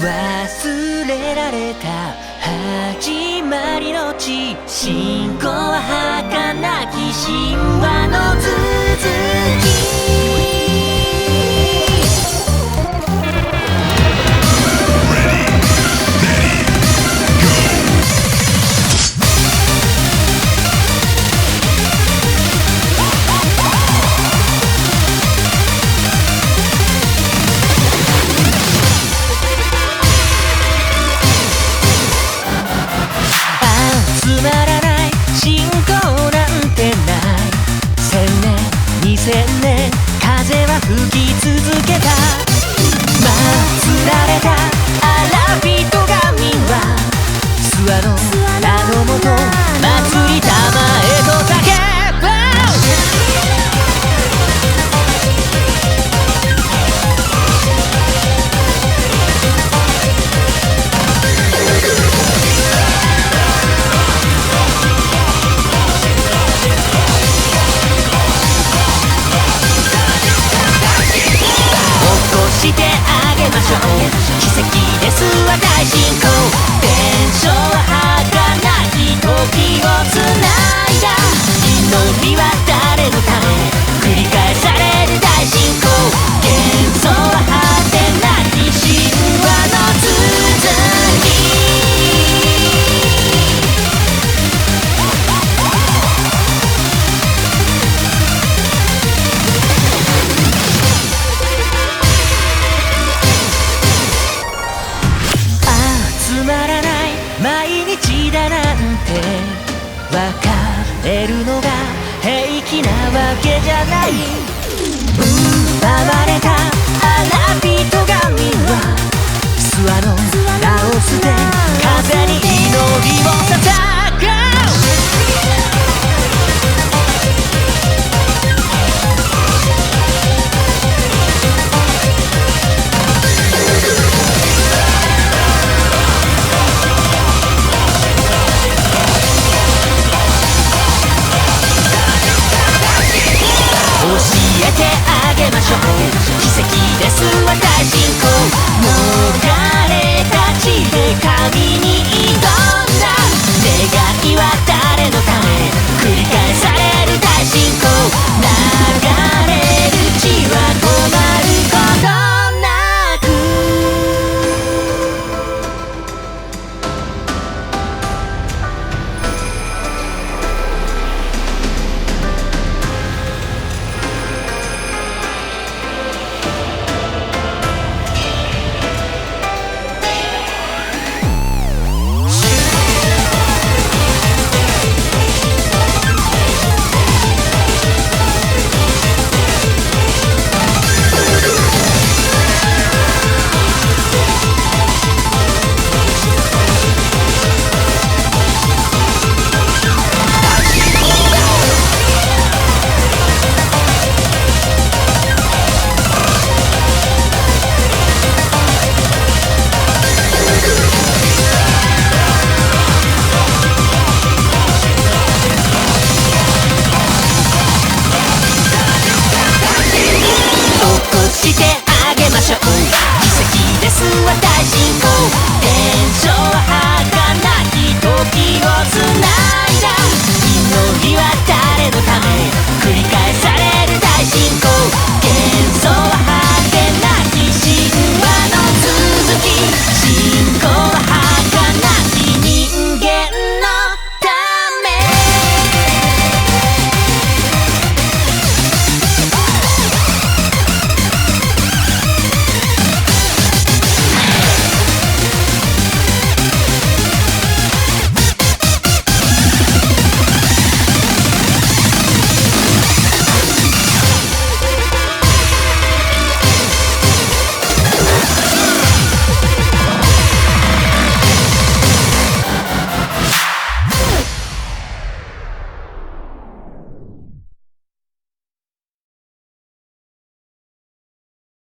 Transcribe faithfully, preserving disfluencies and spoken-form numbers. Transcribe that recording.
忘れられた始まりの地、信仰は儚き神話の続き。つまらない信仰なんてない。千年二千年風は吹き続けた。祀られたアラビト神は諏訪の名のもと祭りたまえと叫ぶ。してあげましょう。奇跡ですわ大信仰。伝承は儚き時をつないだ。祈りは誰のため繰り返される大信仰。幻想は果てなき神話の続き。つまらない毎日だなんて別れるのが平気なわけじゃない。奪われたアラビト神は諏訪の名を捨て風に祈りを捧ぐ。教えてあげましょう。奇跡ですわ大信仰。逃れた地で神に挑んだ。願いは誰のため繰り返される大信仰。流れる血は止まることなく。してあげましょう。奇跡ですわ大信仰。